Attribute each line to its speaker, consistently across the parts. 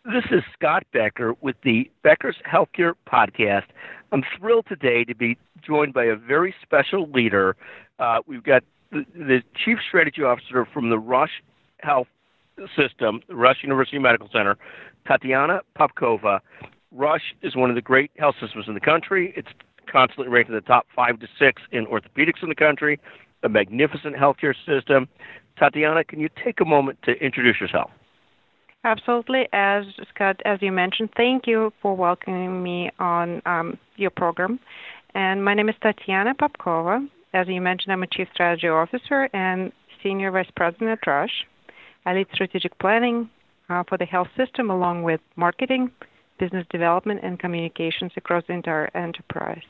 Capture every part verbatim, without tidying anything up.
Speaker 1: This is Scott Becker with the Becker's Healthcare Podcast. I'm thrilled today to be joined by a very special leader. Uh, we've got the, the Chief Strategy Officer from the Rush Health System, Rush University Medical Center, Tatiana Popkova. Rush is one of the great health systems in the country. It's constantly ranked in the top five to six in orthopedics in the country, a magnificent healthcare system. Tatiana, can you take a moment to introduce yourself?
Speaker 2: Absolutely. As Scott, as you mentioned, thank you for welcoming me on um, your program. And my name is Tatiana Popkova. As you mentioned, I'm a Chief Strategy Officer and Senior Vice President at Rush. I lead strategic planning uh, for the health system along with marketing, business development, and communications across the entire enterprise.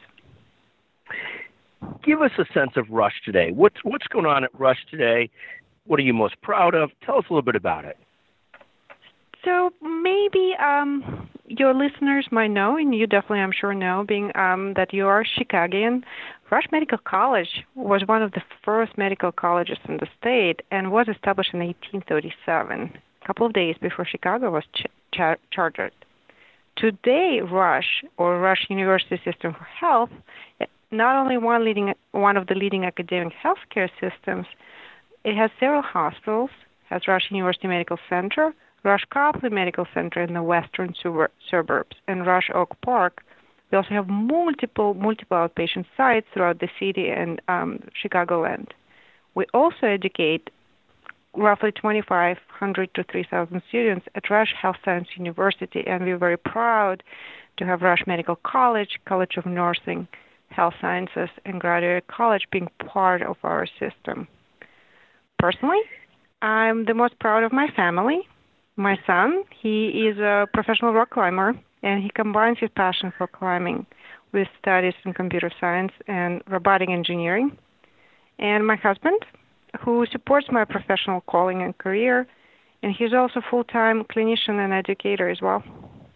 Speaker 1: Give us a sense of Rush today. What's, what's going on at Rush today? What are you most proud of? Tell us a little bit about it.
Speaker 2: So maybe um, your listeners might know, and you definitely, I'm sure, know, being um, that you are Chicagoan. Rush Medical College was one of the first medical colleges in the state and was established in eighteen thirty-seven, a couple of days before Chicago was ch- char- chartered. Today, Rush, or Rush University System for Health, not only one leading, one of the leading academic healthcare systems, it has several hospitals, has Rush University Medical Center, Rush Copley Medical Center in the western suburb, suburbs, and Rush Oak Park. We also have multiple multiple outpatient sites throughout the city and um, Chicagoland. We also educate roughly twenty-five hundred to three thousand students at Rush Health Science University, and we're very proud to have Rush Medical College, College of Nursing, Health Sciences, and Graduate College being part of our system. Personally, I'm the most proud of my family. My son, he is a professional rock climber, and he combines his passion for climbing with studies in computer science and robotic engineering. And my husband, who supports my professional calling and career, and he's also a full-time clinician and educator as well.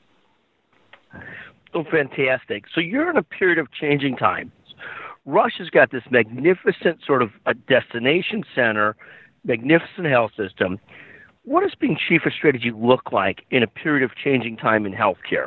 Speaker 1: Oh, fantastic. So you're in a period of changing times. Rush has got this magnificent sort of a destination center, magnificent health system. What does being chief of strategy look like in a period of changing time in healthcare?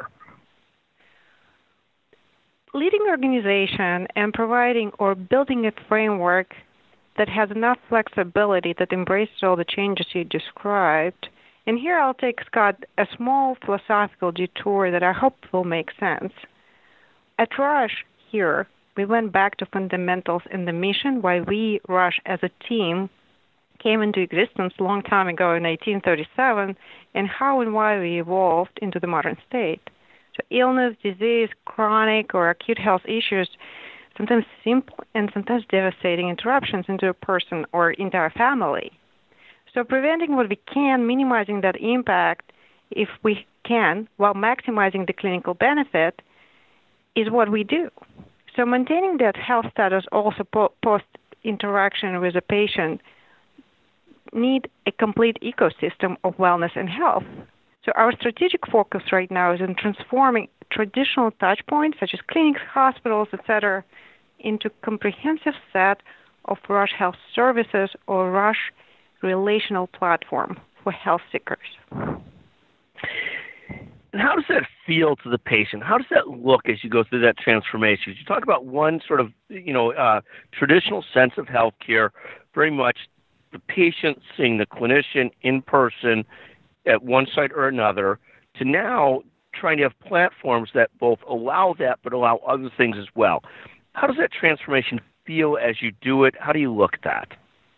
Speaker 2: Leading organization and providing or building a framework that has enough flexibility that embraces all the changes you described. And here I'll take, Scott, a small philosophical detour that I hope will make sense. At Rush here, we went back to fundamentals in the mission why we, Rush, as a team, came into existence a long time ago in eighteen thirty-seven, and how and why we evolved into the modern state. So illness, disease, chronic or acute health issues, sometimes simple and sometimes devastating interruptions into a person or entire family. So preventing what we can, minimizing that impact if we can, while maximizing the clinical benefit, is what we do. So maintaining that health status also po- post-interaction with a patient need a complete ecosystem of wellness and health. So our strategic focus right now is in transforming traditional touch points such as clinics, hospitals, et cetera, into comprehensive set of Rush Health Services or Rush Relational Platform for health seekers.
Speaker 1: And how does that feel to the patient? How does that look as you go through that transformation? You talk about one sort of, you know, uh, traditional sense of healthcare, very much the patient seeing the clinician in person at one site or another, to now trying to have platforms that both allow that but allow other things as well. How does that transformation feel as you do it? How do you look at that?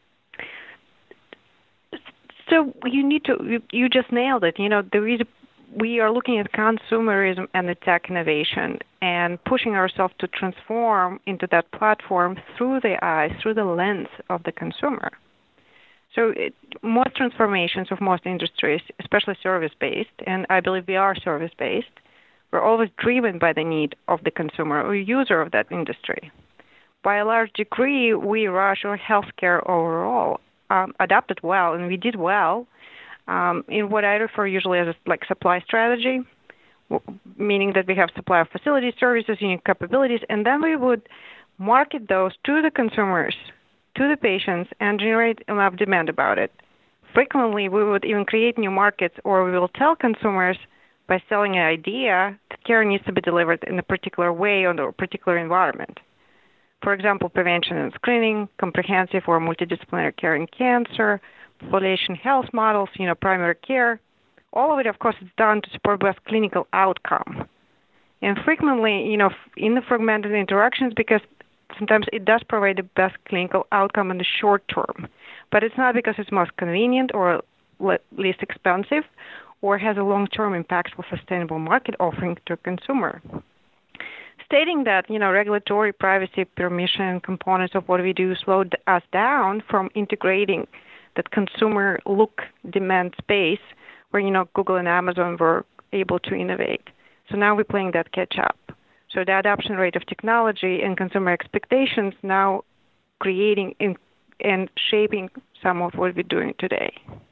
Speaker 2: So you need to, you, you just nailed it. You know, there is, we are looking at consumerism and the tech innovation and pushing ourselves to transform into that platform through the eyes, through the lens of the consumer. So it, most transformations of most industries, especially service-based, and I believe we are service-based, we're always driven by the need of the consumer or user of that industry. By a large degree, we, Rush, or healthcare overall, um, adapted well, and we did well um, in what I refer usually as a, like supply strategy, w- meaning that we have supply of facilities, services, unique capabilities, and then we would market those to the consumers, to the patients, and generate enough demand about it. Frequently, we would even create new markets, or we will tell consumers by selling an idea that care needs to be delivered in a particular way or a particular environment. For example, prevention and screening, comprehensive or multidisciplinary care in cancer, population health models, you know, primary care. All of it, of course, is done to support best clinical outcome. And frequently, you know, in the fragmented interactions, because sometimes it does provide the best clinical outcome in the short term, but it's not because it's most convenient or le- least expensive or has a long-term impactful sustainable market offering to a consumer. Stating that, you know, regulatory, privacy, permission components of what we do slowed us down from integrating that consumer look demand space where, you know, Google and Amazon were able to innovate. So now we're playing that catch up. So the adoption rate of technology and consumer expectations now creating in, and shaping some of what we're doing today.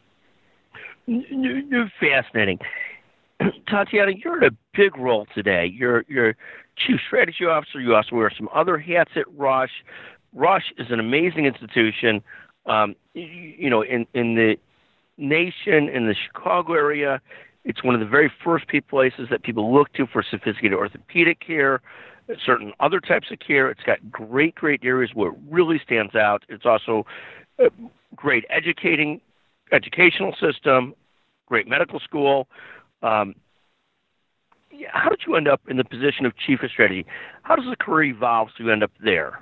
Speaker 1: You're fascinating. Tatiana, you're in a big role today. You're you're Chief Strategy Officer. You also wear some other hats at Rush. Rush is an amazing institution. Um, you, you know, in, in the nation, in the Chicago area, it's one of the very first places that people look to for sophisticated orthopedic care, certain other types of care. It's got great, great areas where it really stands out. It's also a great educating, educational system, great medical school. Um, how did you end up in the position of Chief of Strategy? How does the career evolve so you end up there?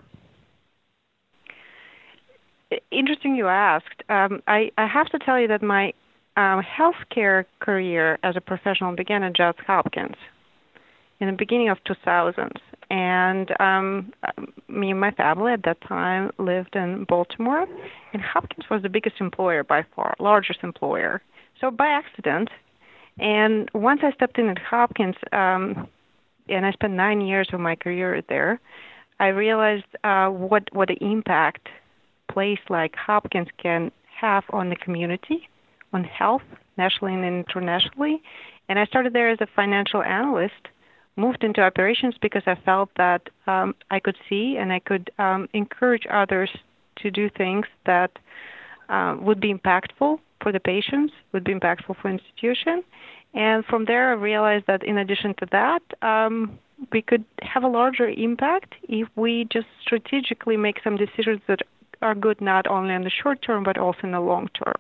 Speaker 2: Interesting you asked. Um, I, I have to tell you that my um, healthcare career as a professional began at Johns Hopkins in the beginning of two thousands. And um, me and my family at that time lived in Baltimore, and Hopkins was the biggest employer by far, largest employer. So by accident, and once I stepped in at Hopkins, um, and I spent nine years of my career there, I realized uh, what what the impact place like Hopkins can have on the community, on health, nationally and internationally. And I started there as a financial analyst, moved into operations because I felt that um, I could see and I could um, encourage others to do things that uh, would be impactful for the patients, would be impactful for institution. And from there, I realized that in addition to that, um, we could have a larger impact if we just strategically make some decisions that are good not only in the short term, but also in the long term.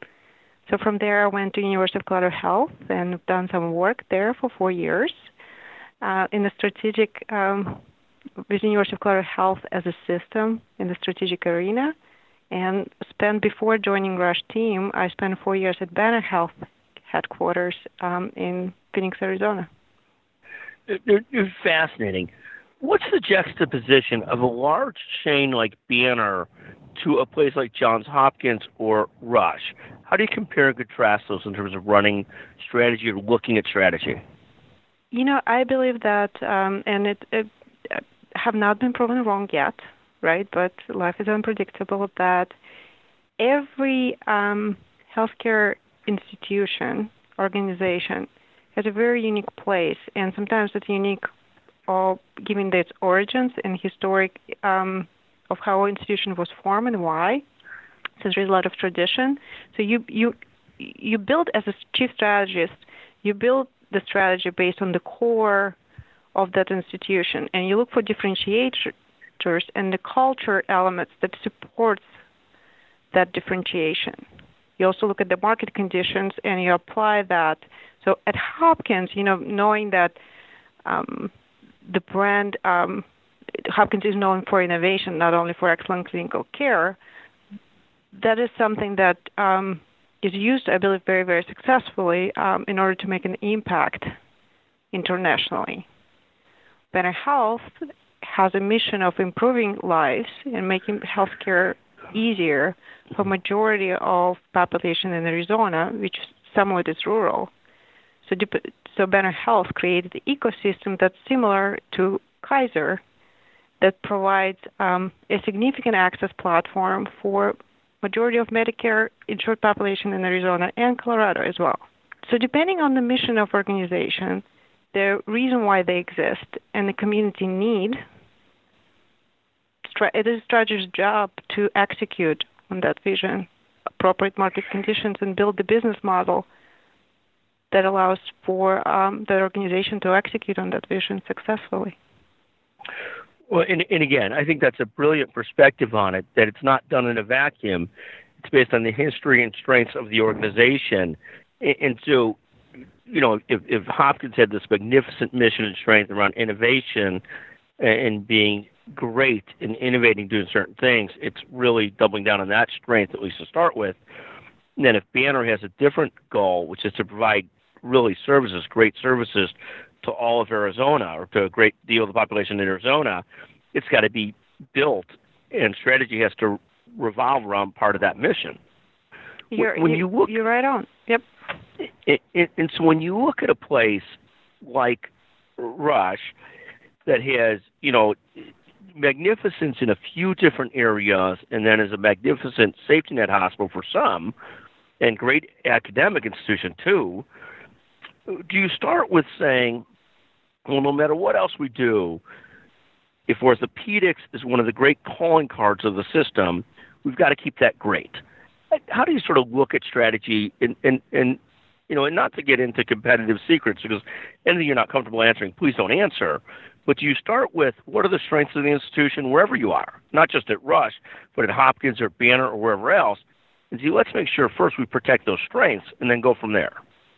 Speaker 2: So from there, I went to University of Colorado Health and done some work there for four years uh, in the strategic, um, with University of Colorado Health as a system in the strategic arena. And spent before joining Rush team, I spent four years at Banner Health headquarters um, in Phoenix, Arizona.
Speaker 1: They're, they're fascinating. What's the juxtaposition of a large chain like Banner to a place like Johns Hopkins or Rush? How do you compare and contrast those in terms of running strategy or looking at strategy?
Speaker 2: You know, I believe that, um, and it, it have not been proven wrong yet, right? But life is unpredictable. That every um, healthcare institution, organization, has a very unique place, and sometimes it's unique, all given its origins and historic um, of how an institution was formed and why. So there's a lot of tradition. So you you you build as a chief strategist, you build the strategy based on the core of that institution, and you look for differentiators and the culture elements that supports that differentiation. You also look at the market conditions and you apply that. So at Hopkins, you know, knowing that um, the brand um, Hopkins is known for innovation, not only for excellent clinical care, that is something that um, is used, I believe, very, very successfully um, in order to make an impact internationally. Banner Health has a mission of improving lives and making healthcare easier for majority of population in Arizona, which somewhat is rural. So, so Banner Health created an ecosystem that's similar to Kaiser, that provides um, a significant access platform for majority of Medicare insured population in Arizona and Colorado as well. So depending on the mission of organization, the reason why they exist, and the community need, it is a strategist's job to execute on that vision, appropriate market conditions, and build the business model that allows for um, the organization to execute on that vision successfully.
Speaker 1: Well, and, and again, I think that's a brilliant perspective on it, that it's not done in a vacuum. It's based on the history and strengths of the organization. And, and so, you know, if, if Hopkins had this magnificent mission and strength around innovation and being great in innovating, doing certain things, it's really doubling down on that strength, at least to start with. And then if Banner has a different goal, which is to provide really services, great services to all of Arizona, or to a great deal of the population in Arizona, it's got to be built, and strategy has to revolve around part of that mission.
Speaker 2: You're,
Speaker 1: when
Speaker 2: you,
Speaker 1: you look,
Speaker 2: you're right on. Yep.
Speaker 1: It, it, and so when you look at a place like Rush that has, you know, magnificence in a few different areas, and then is a magnificent safety net hospital for some, and great academic institution too, do you start with saying, well, no matter what else we do, if orthopedics is one of the great calling cards of the system, we've got to keep that great? How do you sort of look at strategy and, and, and you know, and not to get into competitive secrets, because anything you're not comfortable answering, please don't answer. But you start with, what are the strengths of the institution wherever you are, not just at Rush, but at Hopkins or Banner or wherever else, and see, let's make sure first we protect those strengths and then go from there.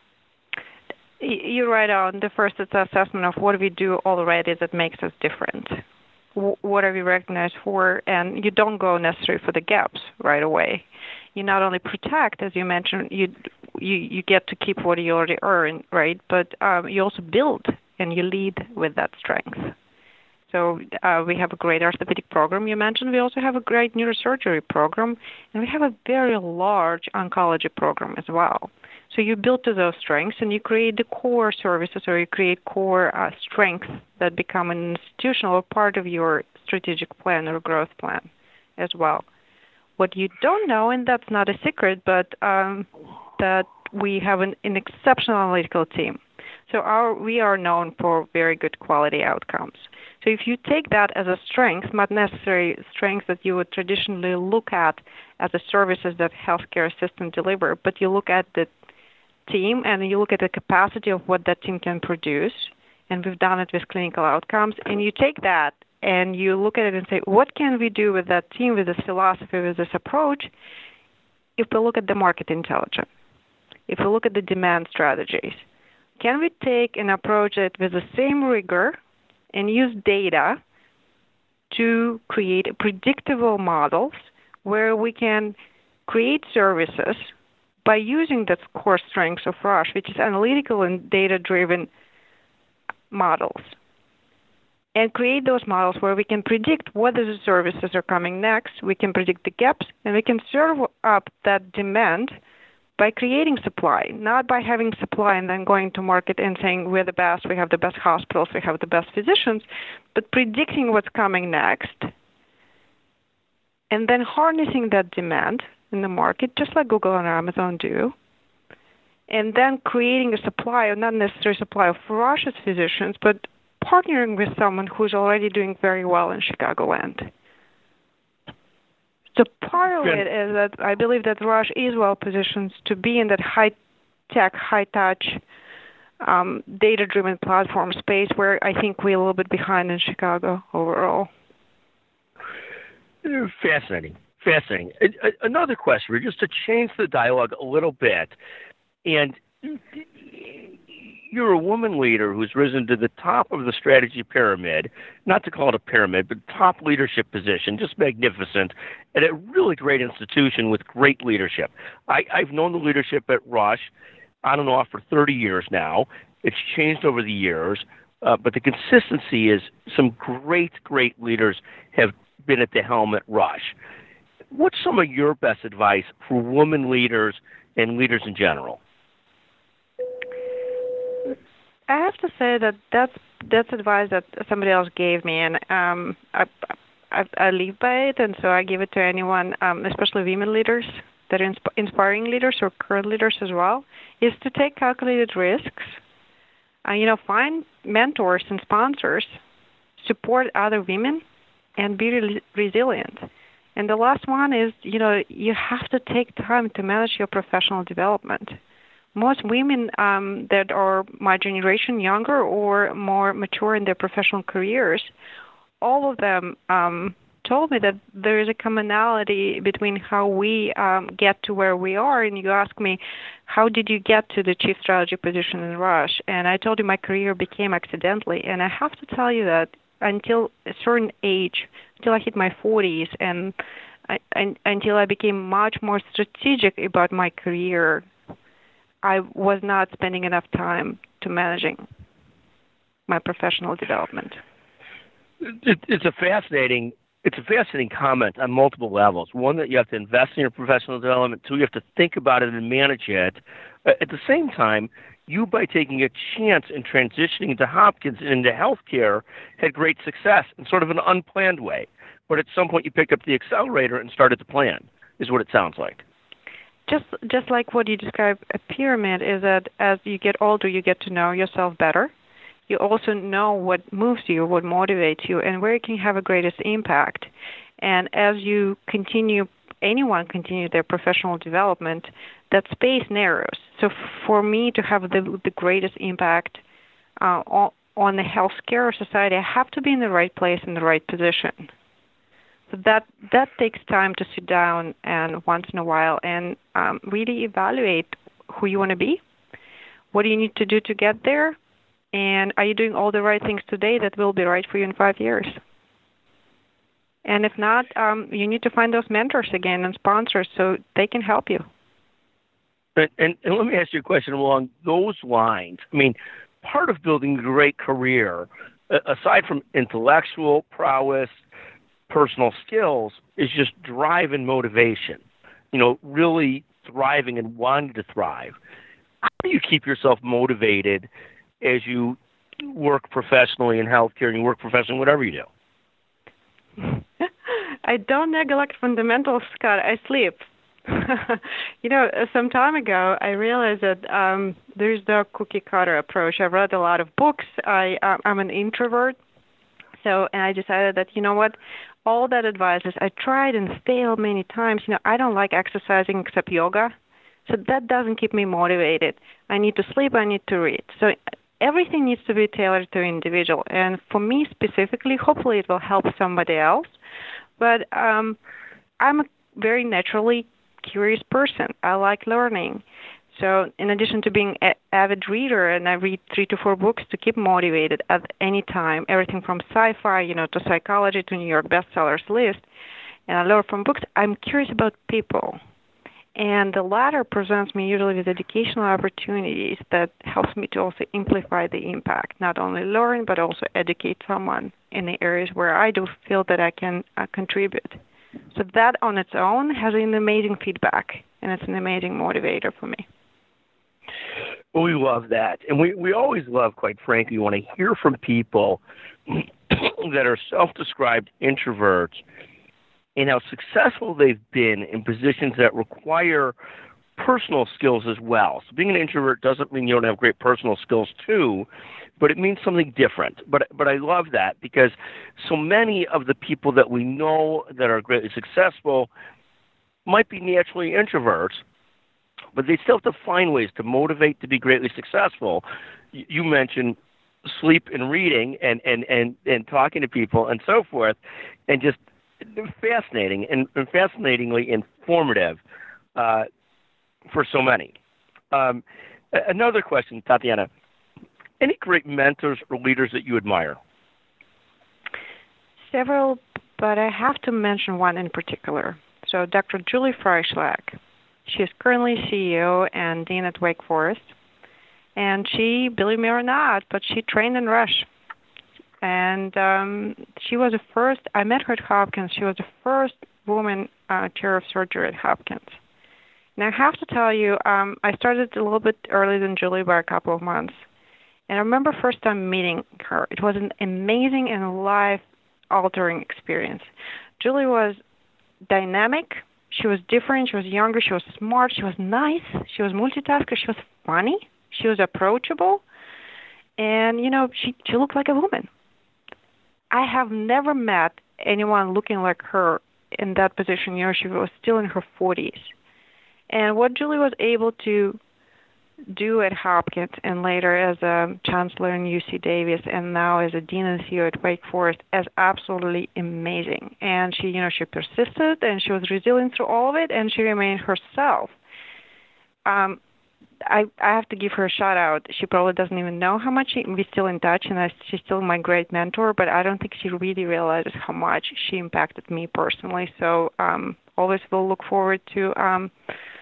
Speaker 2: You're right on. The first is the assessment of what we do already that makes us different. What are we recognized for? And you don't go necessarily for the gaps right away. You not only protect, as you mentioned, you you, you get to keep what you already earn, right? But um, you also build and you lead with that strength. So uh, we have a great orthopedic program you mentioned. We also have a great neurosurgery program, and we have a very large oncology program as well. So you build to those strengths, and you create the core services, or you create core uh, strengths that become an institutional part of your strategic plan or growth plan as well. What you don't know, and that's not a secret, but um, that we have an, an exceptional analytical team. So our, we are known for very good quality outcomes. So if you take that as a strength, not necessarily strength that you would traditionally look at as the services that healthcare systems deliver, but you look at the team and you look at the capacity of what that team can produce, and we've done it with clinical outcomes, and you take that and you look at it and say, what can we do with that team, with this philosophy, with this approach, if we look at the market intelligence, if we look at the demand strategies? Can we take an approach that with the same rigor and use data to create predictable models where we can create services by using the core strengths of Rush, which is analytical and data-driven models, and create those models where we can predict what the services are coming next, we can predict the gaps, and we can serve up that demand by creating supply, not by having supply and then going to market and saying we're the best, we have the best hospitals, we have the best physicians, but predicting what's coming next and then harnessing that demand in the market, just like Google and Amazon do, and then creating a supply, or not necessarily supply of Rush's physicians, but partnering with someone who's already doing very well in Chicagoland. So part of it is that I believe that Rush is well positioned to be in that high-tech, high-touch, um, data-driven platform space where I think we're a little bit behind in Chicago overall.
Speaker 1: Fascinating. Fascinating. Another question, just to change the dialogue a little bit, and you're a woman leader who's risen to the top of the strategy pyramid, not to call it a pyramid, but top leadership position, just magnificent, at a really great institution with great leadership. I, I've known the leadership at Rush on and off for thirty years now. It's changed over the years, uh, but the consistency is some great, great leaders have been at the helm at Rush. What's some of your best advice for women leaders and leaders in general?
Speaker 2: I have to say that that's that's advice that somebody else gave me, and um, I, I I live by it, and so I give it to anyone, um, especially women leaders that are insp- inspiring leaders or current leaders as well, is to take calculated risks. Uh, you know, find mentors and sponsors, support other women, and be re- resilient. And the last one is, you know, you have to take time to manage your professional development. most women um, that are my generation, younger or more mature in their professional careers, all of them um, told me that there is a commonality between how we um, get to where we are. And you ask me, how did you get to the chief strategy position in Rush? And I told you my career became accidentally. And I have to tell you that until a certain age, until I hit my forties, and, I, and until I became much more strategic about my career, I was not spending enough time to managing my professional development.
Speaker 1: It, it's a fascinating, it's a fascinating comment on multiple levels. One, that you have to invest in your professional development. Two, you have to think about it and manage it. Uh, at the same time, you, by taking a chance and transitioning into Hopkins and into healthcare, had great success in sort of an unplanned way. But at some point, you picked up the accelerator and started to plan, is what it sounds like.
Speaker 2: Just just like what you describe a pyramid, is that as you get older, you get to know yourself better. You also know what moves you, what motivates you, and where you can have a greatest impact. And as you continue, anyone continue their professional development, that space narrows. So for me to have the, the greatest impact uh, on, on the healthcare society, I have to be in the right place in the right position. So that that takes time to sit down and once in a while and um, really evaluate who you want to be, what do you need to do to get there, and are you doing all the right things today that will be right for you in five years? And if not, um, you need to find those mentors again and sponsors so they can help you.
Speaker 1: And, and, and let me ask you a question along those lines. I mean, part of building a great career, aside from intellectual prowess, personal skills, is just drive and motivation. You know, really thriving and wanting to thrive. How do you keep yourself motivated as you work professionally in healthcare and you work professionally, whatever you do?
Speaker 2: I don't neglect fundamentals, Scott. I sleep. You know, some time ago, I realized that um, there's the cookie cutter approach. I've read a lot of books. I, uh, I'm an introvert. So, and I decided that, you know what, all that advice is I tried and failed many times. You know, I don't like exercising except yoga. So that doesn't keep me motivated. I need to sleep. I need to read. So everything needs to be tailored to an individual. And for me specifically, hopefully it will help somebody else. But um, I'm a very naturally curious person. I like learning. So in addition to being an avid reader, and I read three to four books to keep motivated at any time, everything from sci-fi, you know, to psychology, to New York bestsellers list, and I learn from books, I'm curious about people. And the latter presents me usually with educational opportunities that helps me to also amplify the impact, not only learn, but also educate someone in the areas where I do feel that I can uh, contribute. So that on its own has an amazing feedback, and it's an amazing motivator for me.
Speaker 1: Well, we love that. And we, we always love, quite frankly, we want to hear from people that are self-described introverts and how successful they've been in positions that require personal skills as well. So being an introvert doesn't mean you don't have great personal skills too, but it means something different. But but I love that because so many of the people that we know that are greatly successful might be naturally introverts, but they still have to find ways to motivate to be greatly successful. You mentioned sleep and reading and, and, and, and talking to people and so forth, and just fascinating and, and fascinatingly informative uh, for so many. Um, another question, Tatiana. Any great mentors or leaders that you admire?
Speaker 2: Several, but I have to mention one in particular. So Doctor Julie Freischlag. She is currently C E O and Dean at Wake Forest. And she, believe me or not, but she trained in Rush. And um, she was the first, I met her at Hopkins, she was the first woman uh, chair of surgery at Hopkins. And I have to tell you, um, I started a little bit earlier than Julie by a couple of months. And I remember first time meeting her. It was an amazing and life-altering experience. Julie was dynamic. She was different. She was younger. She was smart. She was nice. She was multitasker. She was funny. She was approachable. And, you know, she, she looked like a woman. I have never met anyone looking like her in that position. You know, she was still in her forties. And what Julie was able to do at Hopkins and later as a chancellor in U C Davis and now as a dean and C E O at Wake Forest is absolutely amazing. And she, you know, she persisted and she was resilient through all of it and she remained herself. Um, I, I have to give her a shout out. She probably doesn't even know how much she, we're still in touch, and I, she's still my great mentor, but I don't think she really realizes how much she impacted me personally. So um, always will look forward to um,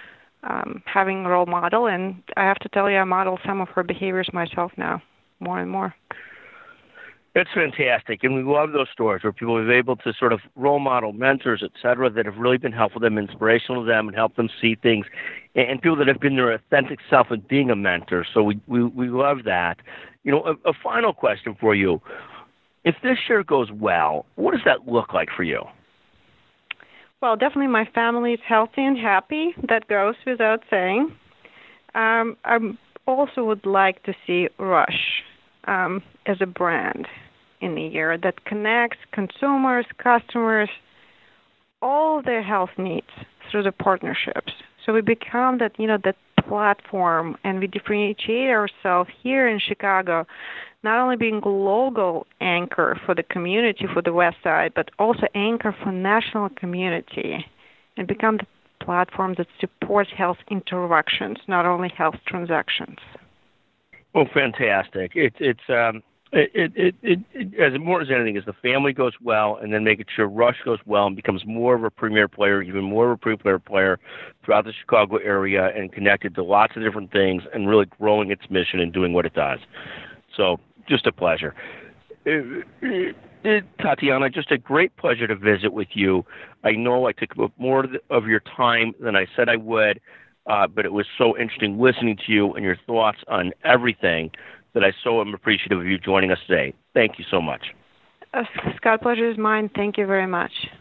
Speaker 2: um, having a role model, and I have to tell you, I model some of her behaviors myself now, more and more.
Speaker 1: That's fantastic, and we love those stories where people are able to sort of role model mentors, et cetera, that have really been helpful to them, inspirational to them, and help them see things, and people that have been their authentic self in being a mentor. So we, we, we love that. You know, a, a final question for you. If this year goes well, what does that look like for you?
Speaker 2: Well, definitely my family is healthy and happy. That goes without saying. Um, I also would like to see Rush Um, as a brand in the year that connects consumers, customers, all their health needs through the partnerships. So we become that, you know, that platform, and we differentiate ourselves here in Chicago, not only being global anchor for the community, for the West Side, but also anchor for national community, and become the platform that supports health interactions, not only health transactions.
Speaker 1: Well, fantastic. It, it's um, it, it, it, it, it, as important as anything is the family goes well, and then making sure Rush goes well and becomes more of a premier player, even more of a premier player throughout the Chicago area, and connected to lots of different things, and really growing its mission and doing what it does. So, just a pleasure. It, it, it, Tatiana, just a great pleasure to visit with you. I know I took more of your time than I said I would. Uh, but it was so interesting listening to you and your thoughts on everything that I so am appreciative of you joining us today. Thank you so much.
Speaker 2: Uh, Scott, pleasure is mine. Thank you very much.